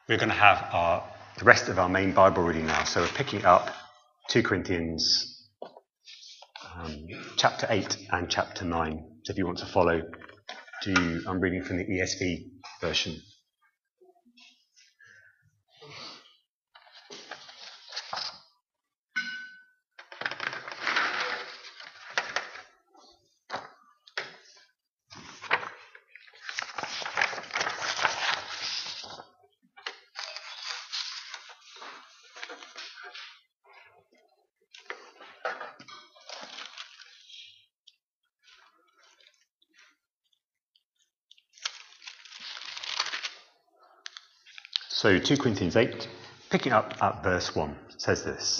We're going to have the rest of our main Bible reading now. So we're picking up 2 Corinthians chapter 8 and chapter 9. So if you want to follow, I'm reading from the ESV version. So 2 Corinthians 8, picking up at verse 1, says this.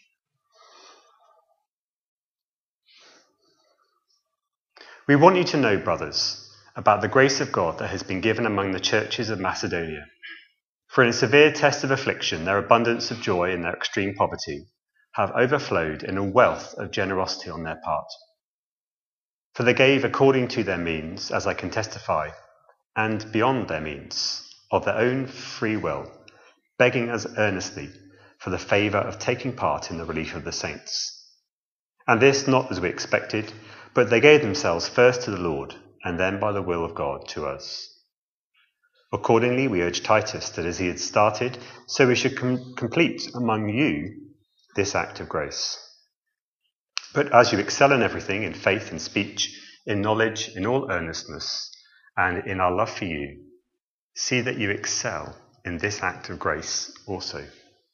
We want you to know, brothers, about the grace of God that has been given among the churches of Macedonia. For in a severe test of affliction, their abundance of joy and their extreme poverty have overflowed in a wealth of generosity on their part. For they gave according to their means, as I can testify, and beyond their means, of their own free will, begging us earnestly for the favour of taking part in the relief of the saints. And this not as we expected, but they gave themselves first to the Lord, and then by the will of God to us. Accordingly, we urge Titus that as he had started, so we should complete among you this act of grace. But as you excel in everything, in faith, in speech, in knowledge, in all earnestness, and in our love for you, see that you excel in this act of grace also.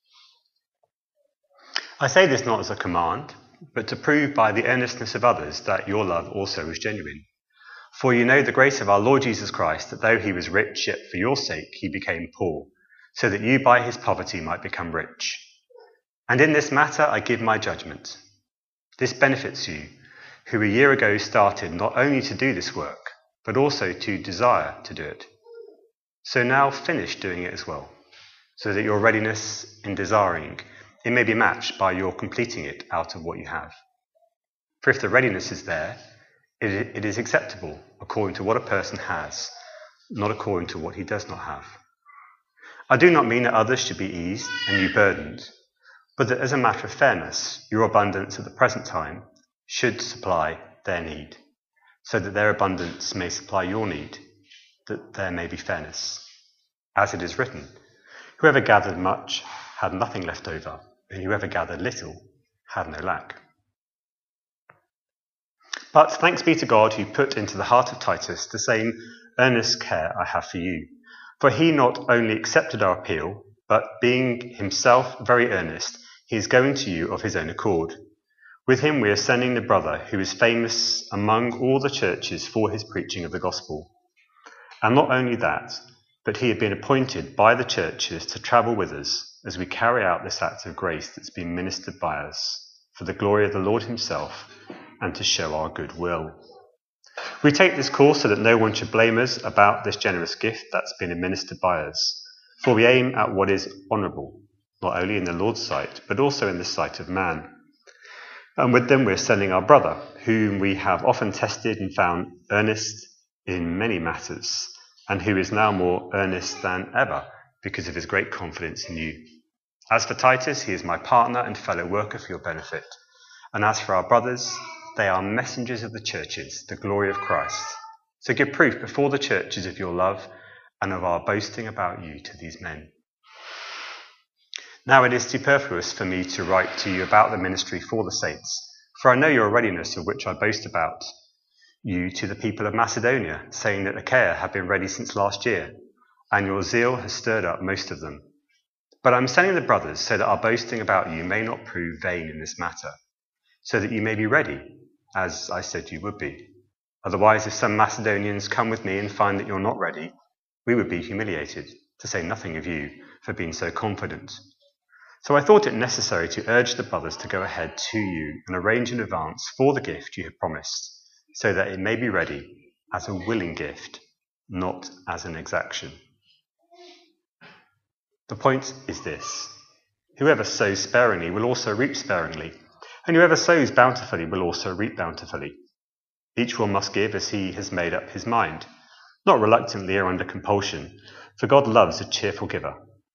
I say this not as a command, but to prove by the earnestness of others that your love also is genuine. For you know the grace of our Lord Jesus Christ, that though he was rich, yet for your sake he became poor, so that you by his poverty might become rich. And in this matter I give my judgment. This benefits you, who a year ago started not only to do this work, but also to desire to do it. So now finish doing it as well, so that your readiness in desiring it may be matched by your completing it out of what you have. For if the readiness is there, it is acceptable according to what a person has, not according to what he does not have. I do not mean that others should be eased and you burdened, but that as a matter of fairness, your abundance at the present time should supply their need, so that their abundance may supply your need, that there may be fairness. As it is written, whoever gathered much had nothing left over, and whoever gathered little had no lack. But thanks be to God who put into the heart of Titus the same earnest care I have for you. For he not only accepted our appeal, but being himself very earnest, he is going to you of his own accord. With him we are sending the brother who is famous among all the churches for his preaching of the gospel. And not only that, but he had been appointed by the churches to travel with us as we carry out this act of grace that's been ministered by us, for the glory of the Lord himself, and to show our good will. We take this course so that no one should blame us about this generous gift that's been administered by us, for we aim at what is honourable, not only in the Lord's sight, but also in the sight of man. And with them we're sending our brother, whom we have often tested and found earnest in many matters, and who is now more earnest than ever because of his great confidence in you. As for Titus, he is my partner and fellow worker for your benefit. And as for our brothers, they are messengers of the churches, the glory of Christ. So give proof before the churches of your love and of our boasting about you to these men. Now it is superfluous for me to write to you about the ministry for the saints, for I know your readiness, of which I boast about you to the people of Macedonia, saying that Achaia have been ready since last year, and your zeal has stirred up most of them. But I'm sending the brothers so that our boasting about you may not prove vain in this matter, so that you may be ready, as I said you would be. Otherwise, if some Macedonians come with me and find that you're not ready, we would be humiliated, to say nothing of you, for being so confident. So I thought it necessary to urge the brothers to go ahead to you and arrange in advance for the gift you have promised, so that it may be ready as a willing gift, not as an exaction. The point is this: whoever sows sparingly will also reap sparingly, and whoever sows bountifully will also reap bountifully. Each one must give as he has made up his mind, not reluctantly or under compulsion, for God loves a cheerful giver.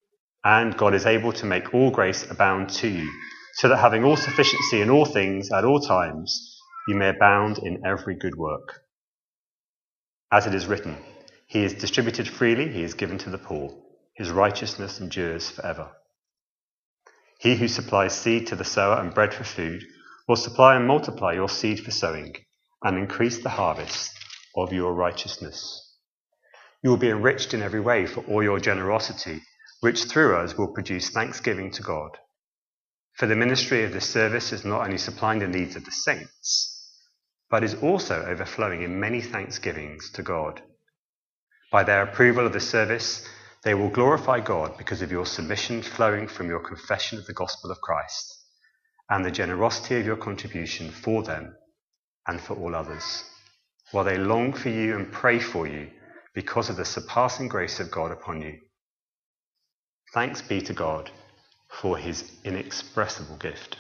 And God is able to make all grace abound to you, so that having all sufficiency in all things at all times, you may abound in every good work. As it is written, he is distributed freely, he is given to the poor. His righteousness endures forever. He who supplies seed to the sower and bread for food will supply and multiply your seed for sowing and increase the harvest of your righteousness. You will be enriched in every way for all your generosity, which through us will produce thanksgiving to God. For the ministry of this service is not only supplying the needs of the saints, but is also overflowing in many thanksgivings to God. By their approval of the service, they will glorify God because of your submission flowing from your confession of the gospel of Christ and the generosity of your contribution for them and for all others, while they long for you and pray for you because of the surpassing grace of God upon you. Thanks be to God for his inexpressible gift.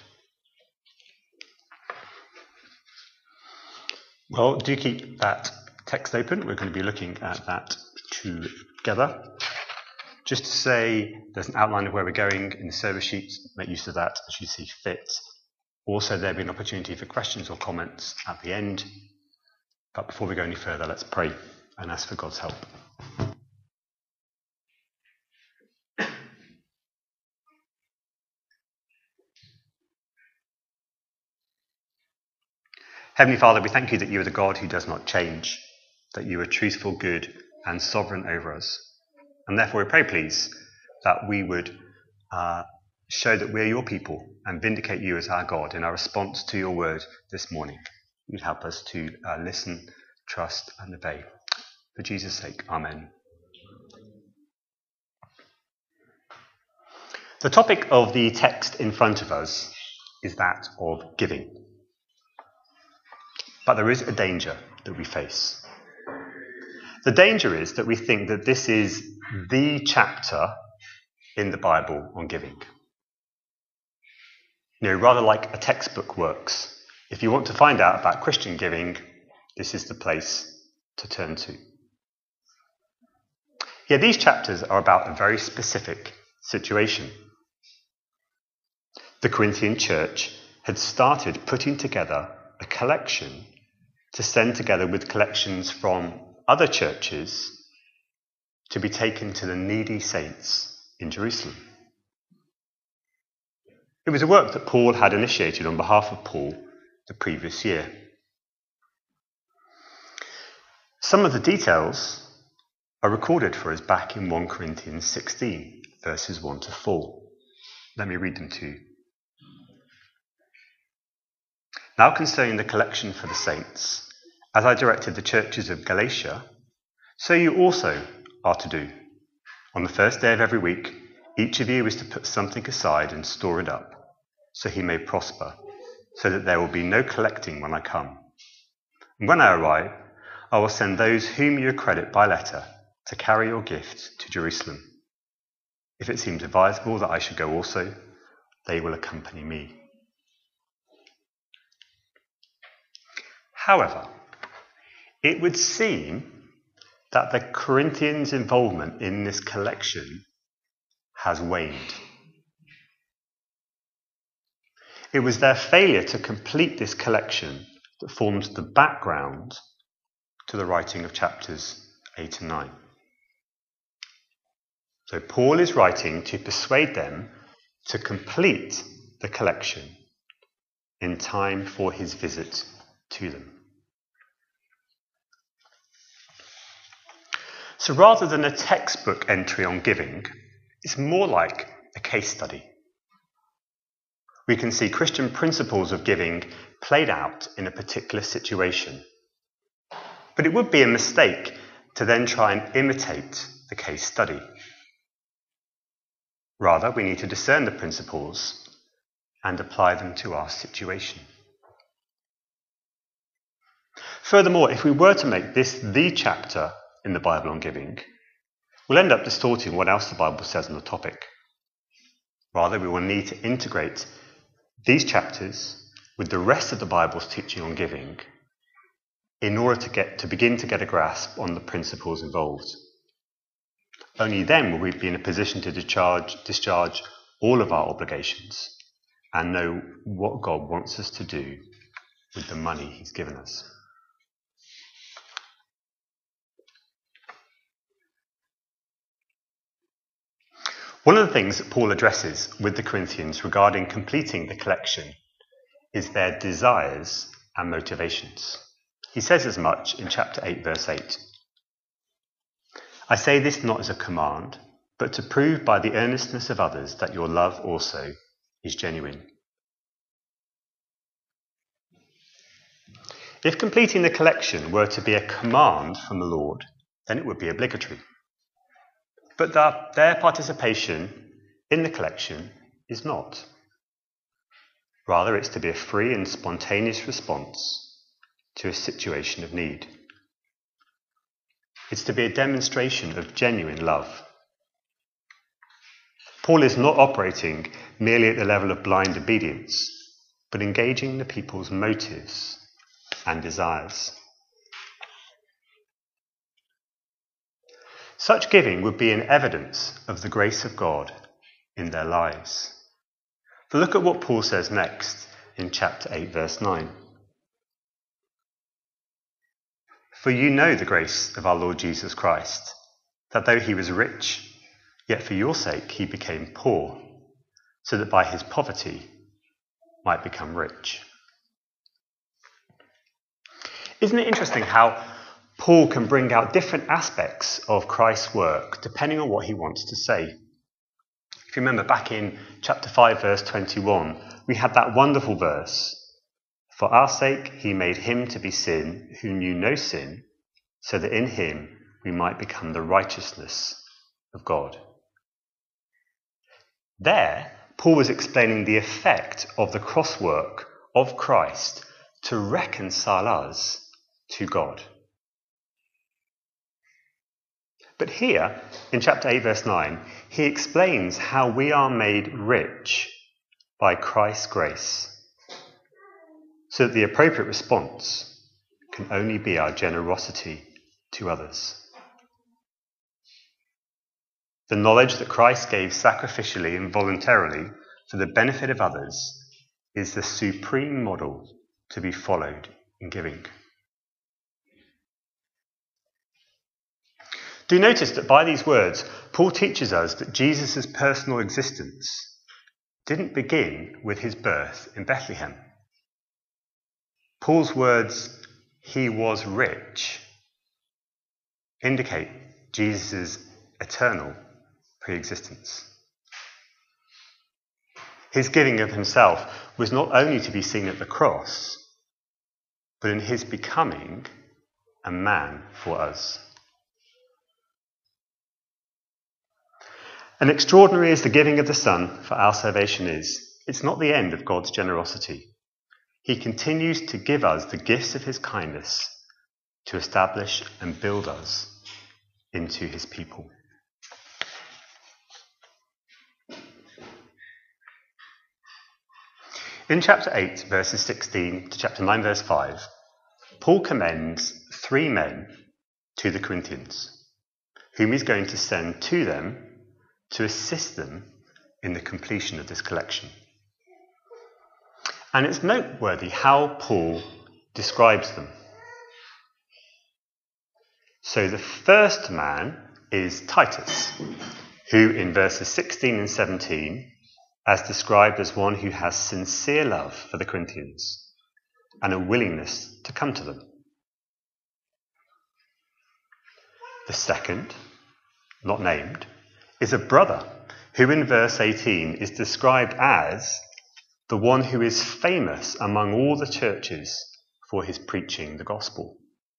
Well, do keep that text open. We're going to be looking at that together. Just to say, there's an outline of where we're going in the service sheet. Make use of that as you see fit. Also, there'll be an opportunity for questions or comments at the end. But before we go any further, let's pray and ask for God's help. Heavenly Father, we thank you that you are the God who does not change, that you are truthful, good, and sovereign over us. And therefore we pray, please, that we would show that we are your people and vindicate you as our God in our response to your word this morning. You'd help us to listen, trust, and obey. For Jesus' sake, amen. The topic of the text in front of us is that of giving. But there is a danger that we face. The danger is that we think that this is the chapter in the Bible on giving. Rather like a textbook works. If you want to find out about Christian giving, this is the place to turn to. Yet these chapters are about a very specific situation. The Corinthian church had started putting together a collection to send together with collections from other churches to be taken to the needy saints in Jerusalem. It was a work that Paul had initiated on behalf of Paul the previous year. Some of the details are recorded for us back in 1 Corinthians 16, verses 1 to 4. Let me read them to you. Now concerning the collection for the saints, as I directed the churches of Galatia, so you also are to do. On the first day of every week, each of you is to put something aside and store it up, so he may prosper, so that there will be no collecting when I come. And when I arrive, I will send those whom you accredit by letter to carry your gift to Jerusalem. If it seems advisable that I should go also, they will accompany me. However, it would seem that the Corinthians' involvement in this collection has waned. It was their failure to complete this collection that forms the background to the writing of chapters 8 and 9. So Paul is writing to persuade them to complete the collection in time for his visit to them. So rather than a textbook entry on giving, it's more like a case study. We can see Christian principles of giving played out in a particular situation. But it would be a mistake to then try and imitate the case study. Rather, we need to discern the principles and apply them to our situation. Furthermore, if we were to make this the chapter in the Bible on giving, we'll end up distorting what else the Bible says on the topic. Rather, we will need to integrate these chapters with the rest of the Bible's teaching on giving in order to begin to get a grasp on the principles involved. Only then will we be in a position to discharge all of our obligations and know what God wants us to do with the money he's given us. One of the things that Paul addresses with the Corinthians regarding completing the collection is their desires and motivations. He says as much in chapter 8, verse 8. I say this not as a command, but to prove by the earnestness of others that your love also is genuine. If completing the collection were to be a command from the Lord, then it would be obligatory. But their participation in the collection is not. Rather, it's to be a free and spontaneous response to a situation of need. It's to be a demonstration of genuine love. Paul is not operating merely at the level of blind obedience, but engaging the people's motives and desires. Such giving would be an evidence of the grace of God in their lives. But look at what Paul says next in chapter 8, verse 9. For you know the grace of our Lord Jesus Christ, that though he was rich, yet for your sake he became poor, so that by his poverty might become rich. Isn't it interesting how Paul can bring out different aspects of Christ's work depending on what he wants to say? If you remember back in chapter 5, verse 21, we had that wonderful verse. For our sake he made him to be sin who knew no sin, so that in him we might become the righteousness of God. There, Paul was explaining the effect of the cross work of Christ to reconcile us to God. But here, in chapter 8, verse 9, he explains how we are made rich by Christ's grace, so that the appropriate response can only be our generosity to others. The knowledge that Christ gave sacrificially and voluntarily for the benefit of others is the supreme model to be followed in giving. Do notice that by these words, Paul teaches us that Jesus' personal existence didn't begin with his birth in Bethlehem. Paul's words, he was rich, indicate Jesus' eternal pre-existence. His giving of himself was not only to be seen at the cross, but in his becoming a man for us. And extraordinary as the giving of the Son for our salvation is, it's not the end of God's generosity. He continues to give us the gifts of his kindness to establish and build us into his people. In chapter 8, verses 16 to chapter 9, verse 5, Paul commends 3 men to the Corinthians, whom he's going to send to them to assist them in the completion of this collection. And it's noteworthy how Paul describes them. So the first man is Titus, who in verses 16 and 17 as described as one who has sincere love for the Corinthians and a willingness to come to them. The second, not named, is a brother who in verse 18 is described as the one who is famous among all the churches for his preaching the gospel.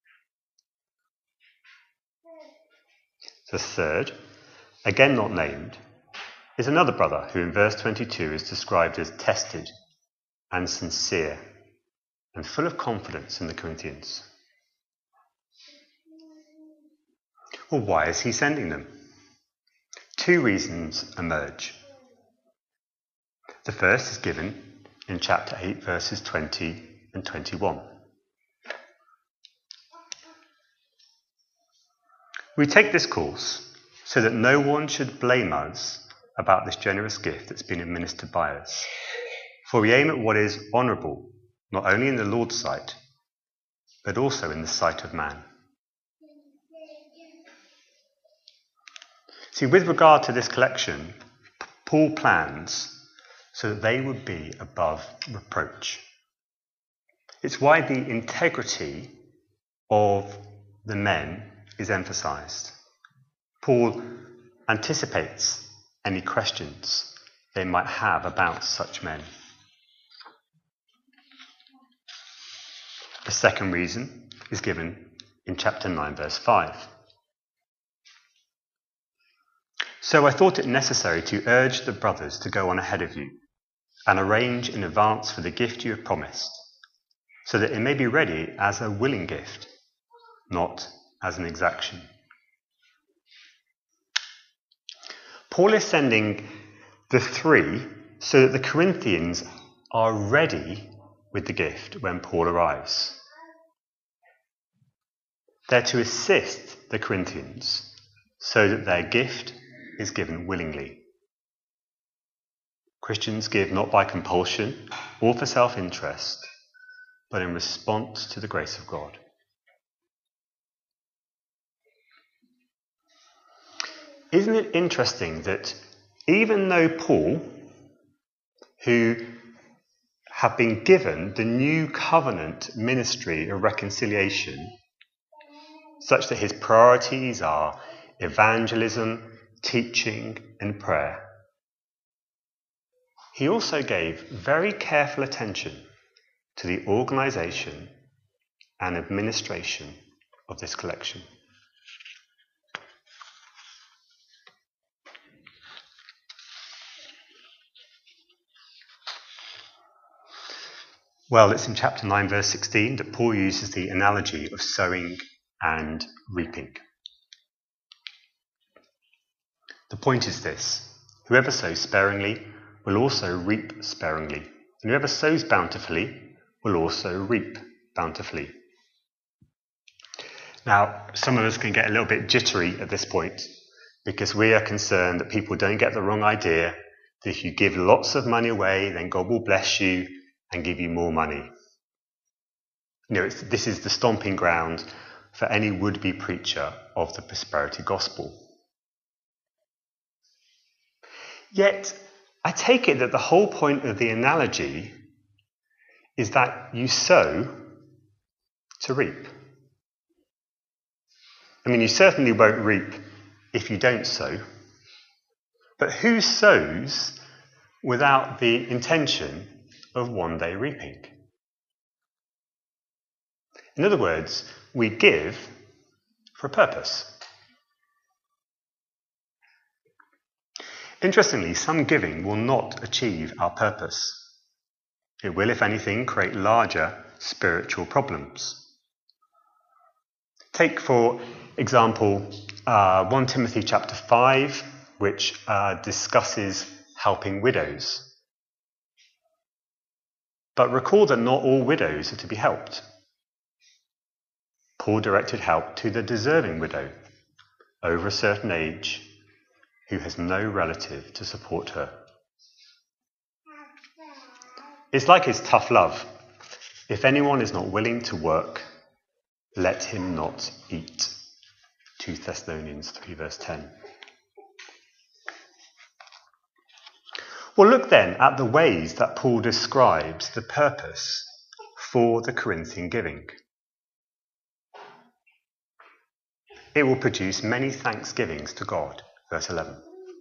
The third, again not named, is another brother who in verse 22 is described as tested and sincere and full of confidence in the Corinthians. Well, why is he sending them? 2 reasons emerge. The first is given in chapter 8, verses 20 and 21. We take this course so that no one should blame us about this generous gift that's been administered by us. For we aim at what is honourable, not only in the Lord's sight, but also in the sight of man. See, with regard to this collection, Paul plans so that they would be above reproach. It's why the integrity of the men is emphasised. Paul anticipates any questions they might have about such men. The second reason is given in chapter 9, verse 5. So I thought it necessary to urge the brothers to go on ahead of you and arrange in advance for the gift you have promised, so that it may be ready as a willing gift, not as an exaction. Paul is sending the three so that the Corinthians are ready with the gift when Paul arrives. They're to assist the Corinthians so that their gift is given willingly. Christians give not by compulsion or for self-interest, but in response to the grace of God. Isn't it interesting that even though Paul, who have been given the new covenant ministry of reconciliation, such that his priorities are evangelism, teaching, and prayer, he also gave very careful attention to the organisation and administration of this collection. Well, it's in chapter 9, verse 16 that Paul uses the analogy of sowing and reaping. The point is this: whoever sows sparingly will also reap sparingly, and whoever sows bountifully will also reap bountifully. Now, some of us can get a little bit jittery at this point because we are concerned that people don't get the wrong idea that if you give lots of money away, then God will bless you and give you more money. This is the stomping ground for any would-be preacher of the prosperity gospel. Yet, I take it that the whole point of the analogy is that you sow to reap. I mean, you certainly won't reap if you don't sow, but who sows without the intention of one day reaping? In other words, we give for a purpose. Interestingly, some giving will not achieve our purpose. It will, if anything, create larger spiritual problems. Take, for example, 1 Timothy chapter 5, which discusses helping widows. But recall that not all widows are to be helped. Paul directed help to the deserving widow over a certain age who has no relative to support her. It's like his tough love. If anyone is not willing to work, let him not eat. 2 Thessalonians 3 verse 10. Well, look then at the ways that Paul describes the purpose for the Corinthian giving. It will produce many thanksgivings to God, verse 11.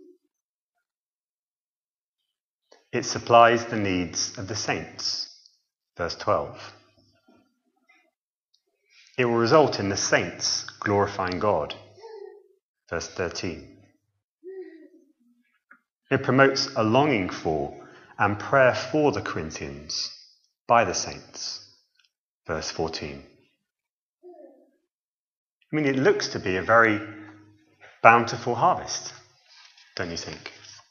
It supplies the needs of the saints, verse 12. It will result in the saints glorifying God, verse 13. It promotes a longing for and prayer for the Corinthians by the saints, verse 14. I mean, it looks to be a very bountiful harvest, don't you think?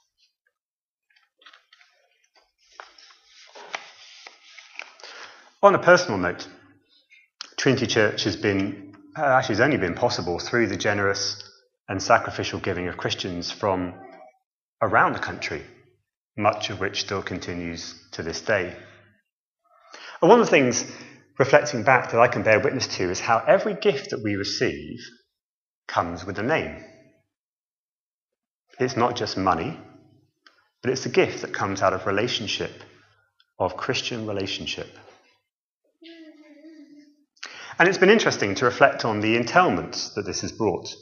On a personal note, Trinity Church has been, it's only been possible through the generous and sacrificial giving of Christians from around the country, much of which still continues to this day. And one of the things, reflecting back, that I can bear witness to is how every gift that we receive comes with a name. It's not just money, but it's a gift that comes out of relationship, of Christian relationship. And it's been interesting to reflect on the entailments that this has brought.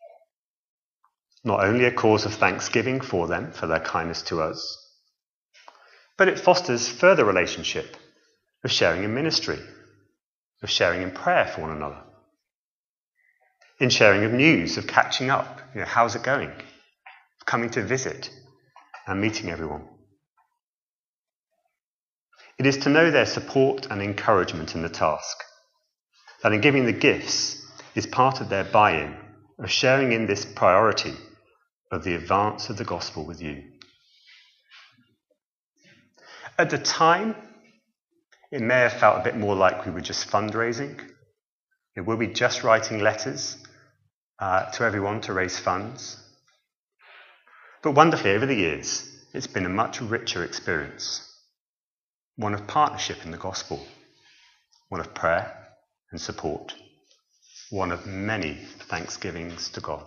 Not only a cause of thanksgiving for them, for their kindness to us, but it fosters further relationship of sharing in ministry, of sharing in prayer for one another, in sharing of news, of catching up, how's it going, of coming to visit and meeting everyone. It is to know their support and encouragement in the task, that in giving the gifts is part of their buy-in, of sharing in this priority of the advance of the gospel with you. At the time, it may have felt a bit more like we were just fundraising. Were we just writing letters to everyone to raise funds? But wonderfully, over the years, it's been a much richer experience. One of partnership in the gospel, one of prayer and support, one of many thanksgivings to God.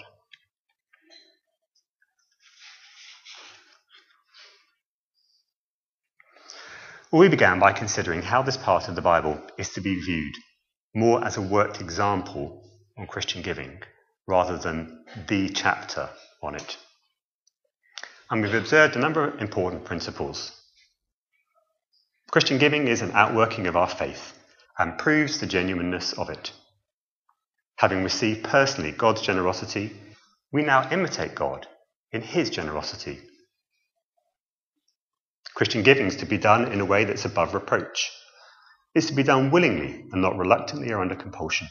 Well, we began by considering how this part of the Bible is to be viewed more as a worked example on Christian giving rather than the chapter on it. And we've observed a number of important principles. Christian giving is an outworking of our faith and proves the genuineness of it. Having received personally God's generosity, we now imitate God in his generosity. Christian giving is to be done in a way that's above reproach. It's to be done willingly and not reluctantly or under compulsion.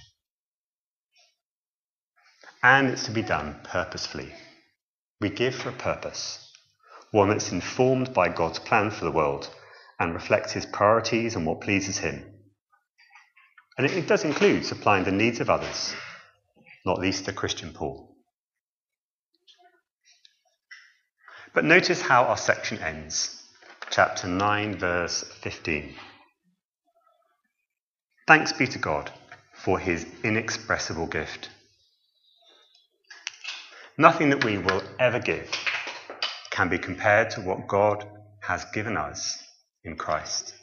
And it's to be done purposefully. We give for a purpose, one that's informed by God's plan for the world and reflects his priorities and what pleases him. And it does include supplying the needs of others, not least the Christian poor. But notice how our section ends. Chapter 9, verse 15. Thanks be to God for his inexpressible gift. Nothing that we will ever give can be compared to what God has given us in Christ.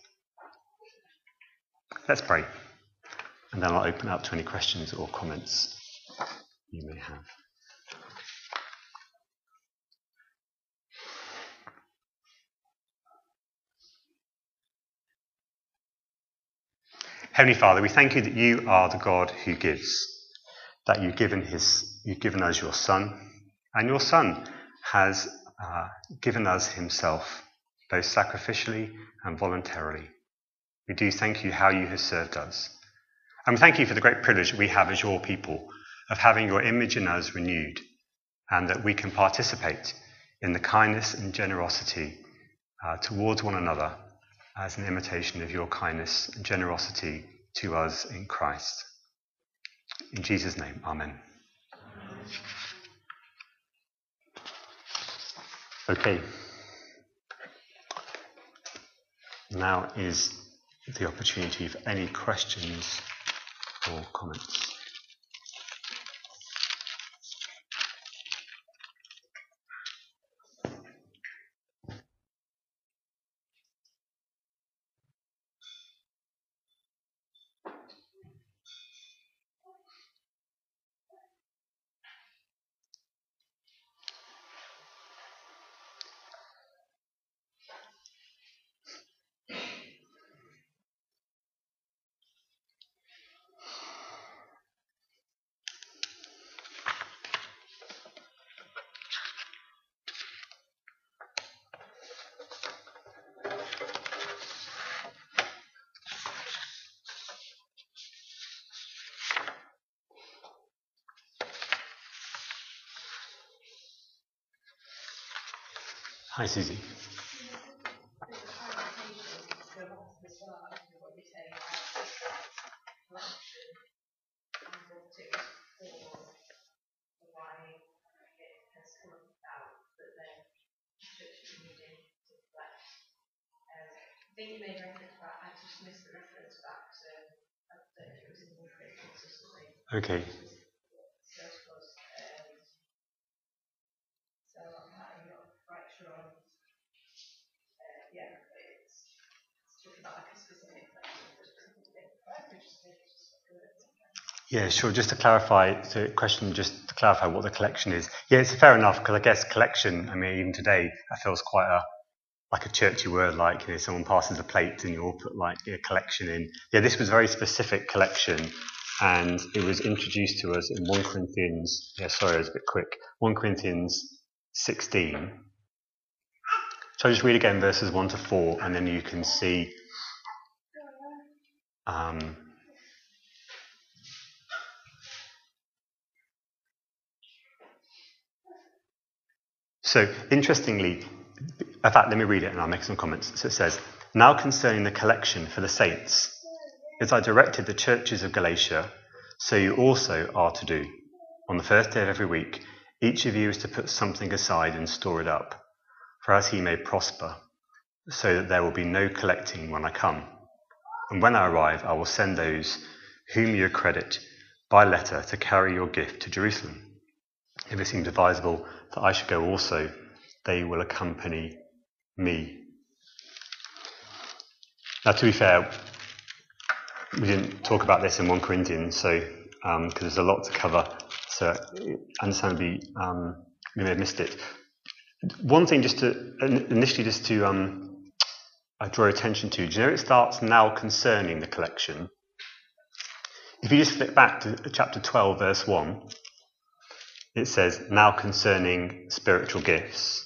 Let's pray, and then I'll open up to any questions or comments you may have. Heavenly Father, we thank you that you are the God who gives, that you've given us your Son, and your Son has given us himself, both sacrificially and voluntarily. We do thank you how you have served us. And we thank you for the great privilege that we have as your people of having your image in us renewed, and that we can participate in the kindness and generosity towards one another as an imitation of your kindness and generosity to us in Christ. In Jesus' name, amen. Okay. Now is the opportunity for any questions or comments. Hi, Susie. think you made reference back. I just missed the reference back, so I don't know if it was in the consistently. Okay. So I suppose, so I'm not quite sure. Yeah, it's talking about like a specific Yeah, sure. Just to clarify the question, just to clarify what the collection is. Yeah, it's fair enough, because I guess collection, I mean, even today, that feels quite like a churchy word, like, you know, someone passes a plate and you all put like a collection in. Yeah, this was a very specific collection, and it was introduced to us in 1 Corinthians, sorry, I was a bit quick, 1 Corinthians 16. So I just read again verses 1 to 4, and then you can see so interestingly, in fact, let me read it and I'll make some comments. So it says, "Now concerning the collection for the saints, as I directed the churches of Galatia, so you also are to do. On the first day of every week, each of you is to put something aside and store it up, for as he may prosper, so that there will be no collecting when I come. And when I arrive, I will send those whom you accredit by letter to carry your gift to Jerusalem. If it seems advisable that I should go also, they will accompany me." Now, to be fair, we didn't talk about this in 1 Corinthians, so because there's a lot to cover, so understandably we may have missed it. One thing just to initially draw attention to, do you know it starts now concerning the collection? If you just flip back to chapter 12, verse 1, it says, "Now concerning spiritual gifts."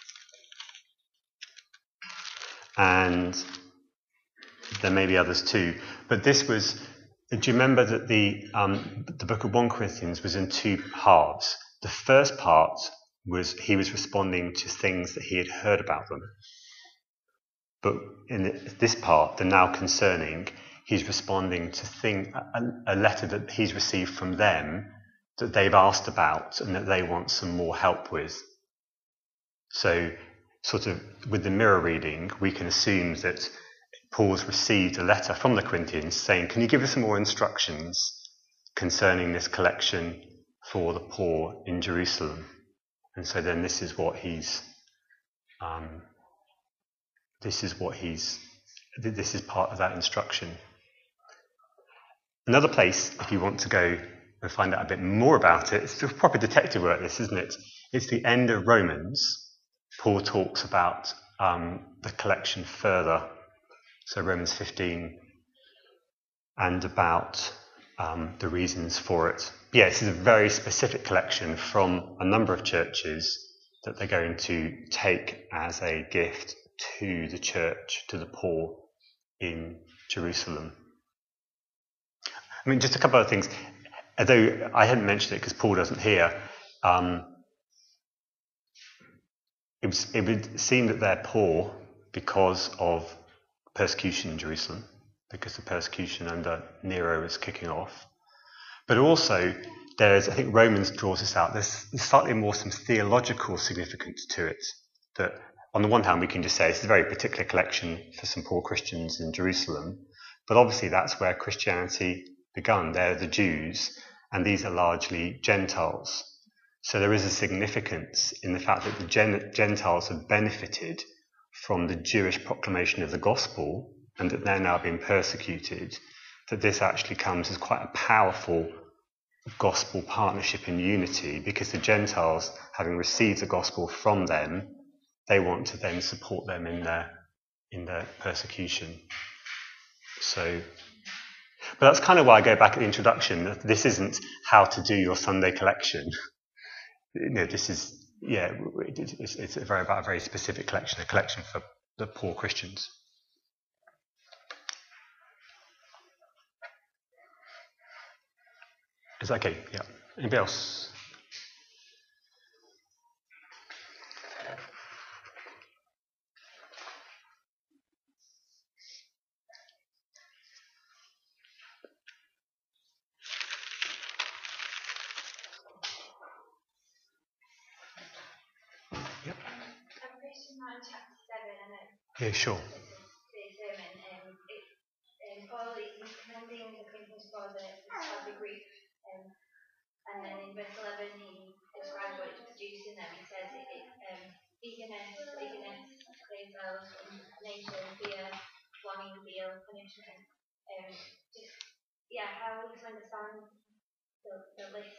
And there may be others too, but this was, do you remember that the book of 1 Corinthians was in two halves? The first part was he was responding to things that he had heard about them. But in this part, the now concerning, he's responding to a letter that he's received from them that they've asked about and that they want some more help with. So sort of with the mirror reading, we can assume that Paul's received a letter from the Corinthians saying, "Can you give us some more instructions concerning this collection for the poor in Jerusalem?" And so then this is part of that instruction. Another place, if you want to go and find out a bit more about it, it's proper detective work, this, isn't it? It's the end of Romans. Paul talks about the collection further. So Romans 15, and about the reasons for it. Yeah, this is a very specific collection from a number of churches that they're going to take as a gift to the church, to the poor in Jerusalem. I mean, just a couple of things. Although I hadn't mentioned it because Paul doesn't here, it would seem that they're poor because of persecution in Jerusalem, because the persecution under Nero is kicking off. But also, I think Romans draws this out, there's slightly more some theological significance to it. That on the one hand, we can just say it's a very particular collection for some poor Christians in Jerusalem, but obviously that's where Christianity begun. They're the Jews, and these are largely Gentiles. So there is a significance in the fact that the Gentiles have benefited from the Jewish proclamation of the gospel, and that they're now being persecuted, that this actually comes as quite a powerful gospel partnership in unity, because the Gentiles, having received the gospel from them, they want to then support them in their persecution. So, but that's kind of why I go back at the introduction. This isn't how to do your Sunday collection. This is, it's about a very specific collection, a collection for the poor Christians. Is that okay? Yeah. Anybody else? Yeah, sure. And then in verse 11, he describes what it's producing them. He says eagerness, clear themselves, nation, fear, longing, zeal, punishment. How we can understand the list.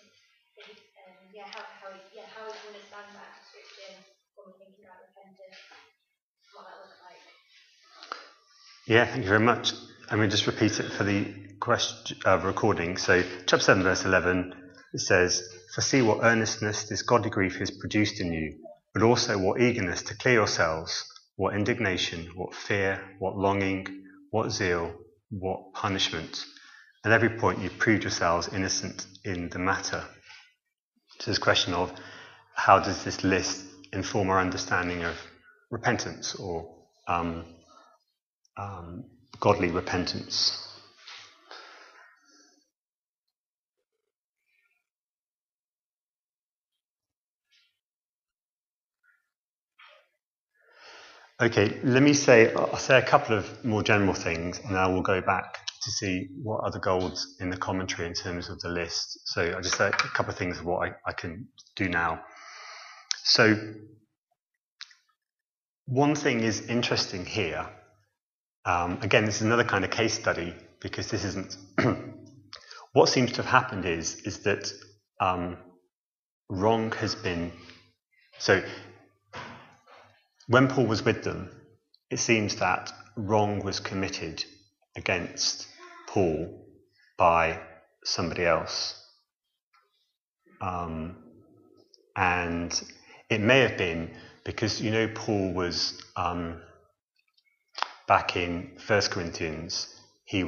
How we can understand that description when we're thinking about repentance, what that looks like. Yeah, thank you very much. I'm going to just repeat it for the recording. So, chapter 7, verse 11, it says, "For see what earnestness this godly grief has produced in you, but also what eagerness to clear yourselves, what indignation, what fear, what longing, what zeal, what punishment. At every point you proved yourselves innocent in the matter." So this question of how does this list inform our understanding of repentance or godly repentance. Okay, I'll say a couple of more general things, and then I will go back to see what are the goals in the commentary in terms of the list. So I'll just say a couple of things of what I can do now. So one thing is interesting here. Again, this is another kind of case study, because this isn't... What seems to have happened is that wrong has been... So when Paul was with them, it seems that wrong was committed against Paul by somebody else. And it may have been because, Paul was, back in 1 Corinthians, he'd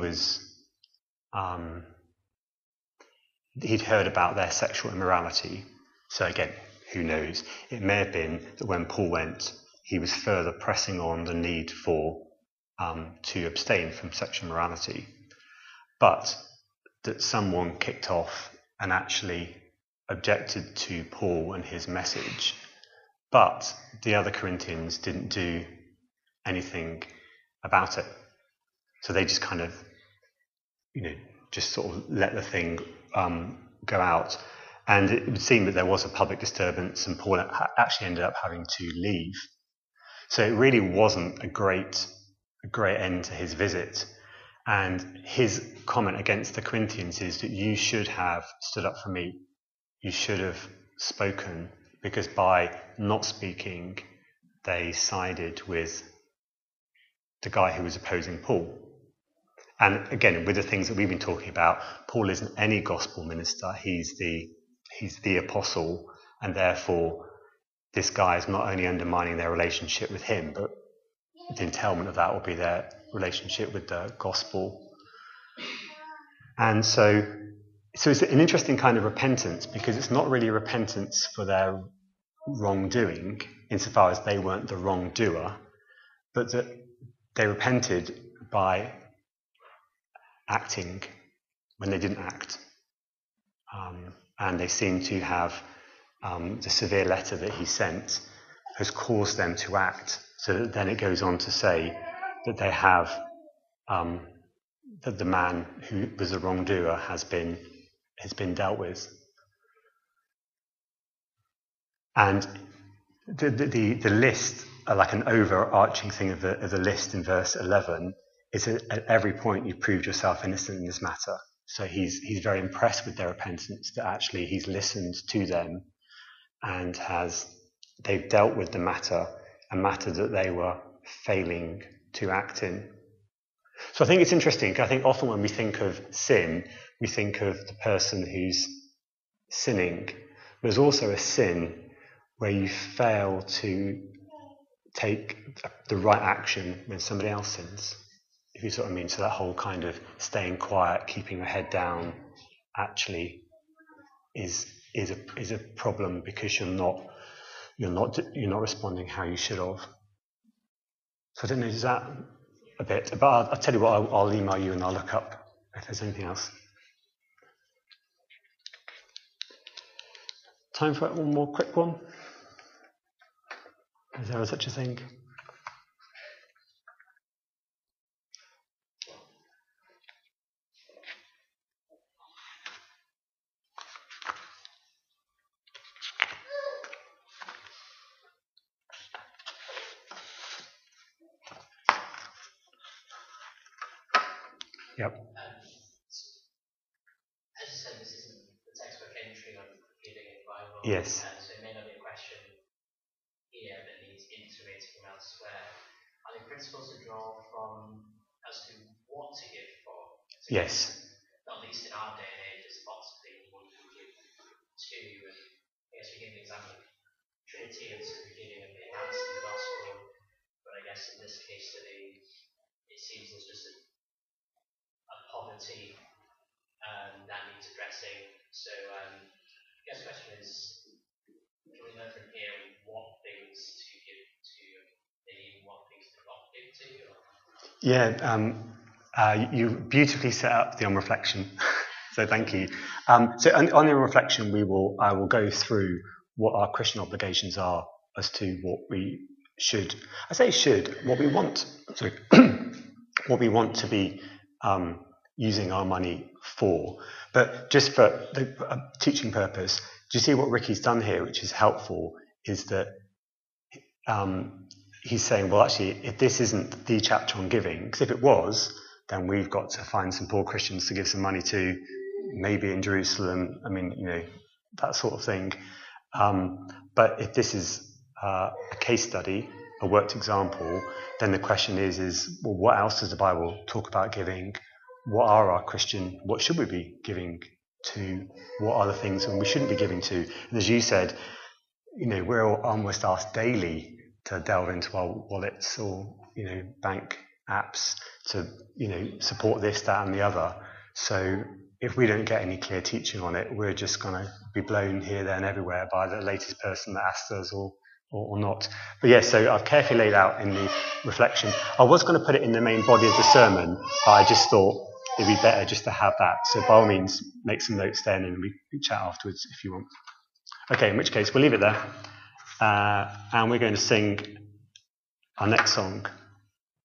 heard about their sexual immorality. So again, who knows? It may have been that when Paul went, he was further pressing on the need for to abstain from sexual immorality. But that someone kicked off and actually objected to Paul and his message. But the other Corinthians didn't do anything about it. So they just kind of, just sort of let the thing go out. And it would seem that there was a public disturbance, and Paul actually ended up having to leave. So it really wasn't a great end to his visit. And his comment against the Corinthians is that you should have stood up for me. You should have spoken, because by not speaking, they sided with the guy who was opposing Paul. And again, with the things that we've been talking about, Paul isn't any gospel minister. He's the apostle, and therefore this guy is not only undermining their relationship with him, but the entailment of that will be their relationship with the gospel. And so it's an interesting kind of repentance, because it's not really a repentance for their wrongdoing, insofar as they weren't the wrongdoer, but that they repented by acting when they didn't act. And they seem to have the severe letter that he sent has caused them to act. So that then it goes on to say that they have that the man who was the wrongdoer has been dealt with. And the list, like an overarching thing of the list in verse 11, is at every point you proved yourself innocent in this matter. So he's very impressed with their repentance, that actually he's listened to them and they've dealt with the matter, a matter that they were failing to act in. So I think it's interesting. I think often when we think of sin, we think of the person who's sinning. There's also a sin where you fail to take the right action when somebody else sins, if you see what I mean. So that whole kind of staying quiet, keeping your head down, actually is a problem, because you're not responding how you should have. So I don't know, is that a bit? But I'll tell you what, I'll email you and I'll look up if there's anything else. Time for one more quick one. Is there such a thing? Yep. As you said, this isn't the textbook entry on giving in the Bible. Yes. So it may not be a question here that needs iterating from elsewhere. Are there principles to draw from as to what to give for? Yes. Not least in our day and age, there's lots of things one can give to. And I guess we give the example of Trinity and so the giving of the enhanced in the gospel. But I guess in this case study, it seems there's just a poverty that needs addressing. So I guess the question is, can we learn from here what things to give to, maybe what things to not give to? Yeah, you beautifully set up the on reflection, so thank you. So on the reflection, I will go through what our Christian obligations are as to what we should. I say should. What we want. Sorry, what we want to be using our money for. But just for the teaching purpose, do you see what Ricky's done here, which is helpful, is that he's saying, well, actually, if this isn't the chapter on giving, because if it was, then we've got to find some poor Christians to give some money to, maybe in Jerusalem, that sort of thing. But if this is a case study, a worked example, then the question is, well, what else does the Bible talk about giving? What should we be giving to? What are the things that we shouldn't be giving to? And as you said, we're almost asked daily to delve into our wallets or, bank apps to, support this, that and the other. So if we don't get any clear teaching on it, we're just going to be blown here, there and everywhere by the latest person that asked us or not. But yes, so I've carefully laid out in the reflection. I was going to put it in the main body of the sermon, but I just thought it'd be better just to have that. So by all means, make some notes then and we can chat afterwards if you want. Okay, in which case we'll leave it there. And we're going to sing our next song.